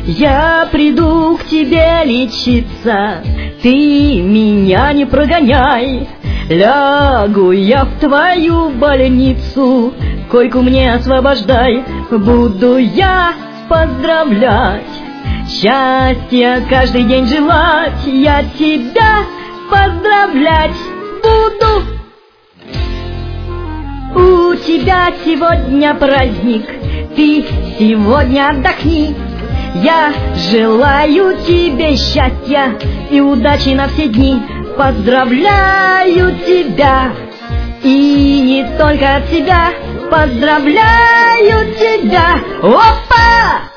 Я приду к тебе лечиться, ты меня не прогоняй. Лягу я в твою больницу, койку мне освобождай. Буду я поздравлять, счастья каждый день желать. Я тебя поздравлять буду. У тебя сегодня праздник, ты сегодня отдохни. Я желаю тебе счастья и удачи на все дни. Поздравляю тебя, и не только от себя. Поздравляю тебя, опа!